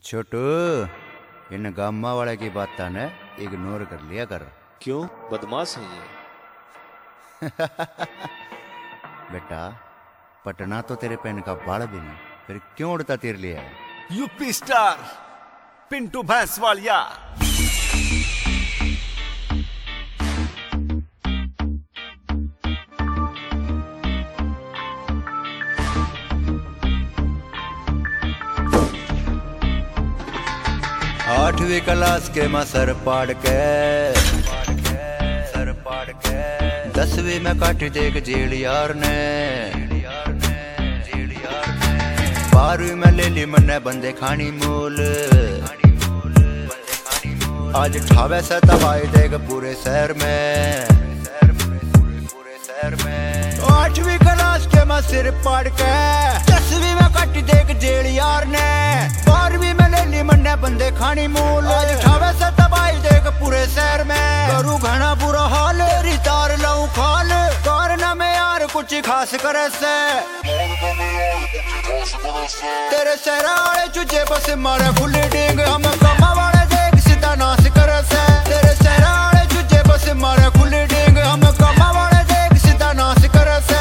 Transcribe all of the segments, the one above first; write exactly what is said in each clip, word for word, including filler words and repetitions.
छोटू, इन gamma वाले की बात ने इग्नोर कर लिया कर। क्यों, बदमाश है ये? बेटा, पटना तो तेरे पेन का बाल भी नहीं, फिर क्यों उड़ता तीर लिया है? UP star Pintu Bhainswalia. आठवीं क्लास के मां सर पाड़ के सर पाड़ के दसवीं में काट देख जेल यार ने बारहवीं में ले ली मन्ने बंदे खानी मूल आज ठावे से तबाही देख पूरे शहर में पूरे शहर में। आठवीं क्लास के मां सिर पाड़ के दसवीं में काट देख जेल यार ने बारहवीं में ले ली मन्ने बंदे खानी मूल आज ठावे से तबाही देख पूरे शहर में। करू घना बुरा हाल रितार लाऊं खाल कारना में यार कुछ खास करे से तेरे शहर वाले चुजे बस मारे खुली डिंग हम कमा वाले देख सीधा नाश करे से तेरे शहर वाले चुजे बस मारे खुली डिंग हम कमा वाले देख सीधा नाश करे से।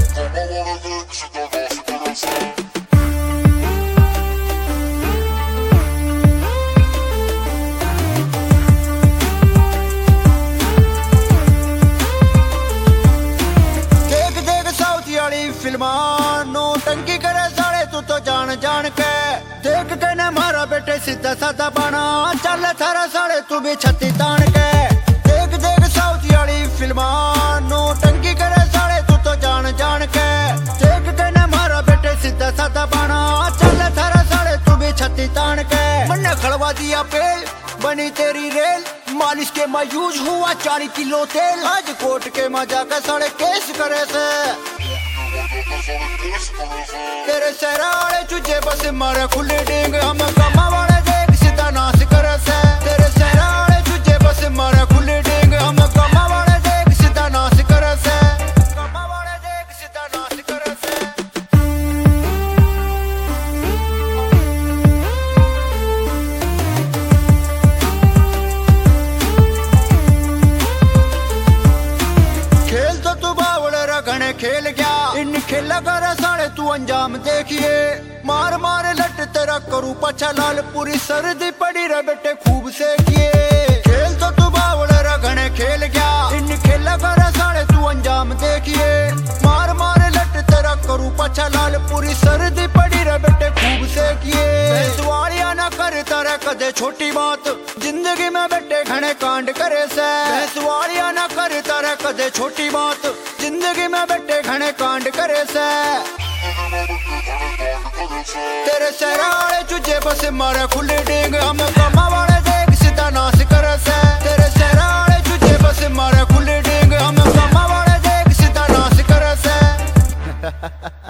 फिल्मा नौटंकी करे साले तू तो जान जान के देख के न मारा बेटे सीधा साधा बना चल थारा साले तू भी छत्ती तान के देख देख साउथ वाली फिल्मा नौटंकी करे साले तू तो जान जान के देख के न मारा बेटे सीधा साधा बना चल थारा साले तू भी छत्ती तान के। मन्ने खड़वा दिया पेल बनी तेरी रेल मालिश के मायूज हुआ चालीस किलो तेल आज कोर्ट के मजा का साले केस करे से तेरे शहर वाले चुजे बस मारे खुले डिंग हम कमा वाले देख सीधा नाश करे से तेरे शहर वाले चुजे बस मारे खुले डिंग हम कमा वाले देख सीधा नाश करे से कमा वाले देख सीधा नाश करे से। खेल तो तू बावले रखने खेल गया इन खेला कर साले तू अंजाम देखिए मार मार लट तेरा करू पछा लाल पूरी सर्दी पड़ी रे बेटे खूब से किए खेल तो तू बावल रखने खेल गया इन खेला कर साले तू अंजाम देखिए मार मार लट तेरा करू पछा लाल पूरी सर्दी पड़ी रे बेटे खूब से किए। भैंसवालिया ना कर तारे कदे छोटी बात जिंदगी में बेटे घने कांड करे से भैंसवालिया ना कर तारे कदे छोटी बात जिंदगी में बेटे घने कांड करे से तेरे शहर वाले चुजे बस मारे खुले डिंग हम कमा वाले देख सीधा नाश करे से तेरे शहर वाले चुजे बस मारे खुले डिंग हम कमा वाले देख सीधा नाश करे से।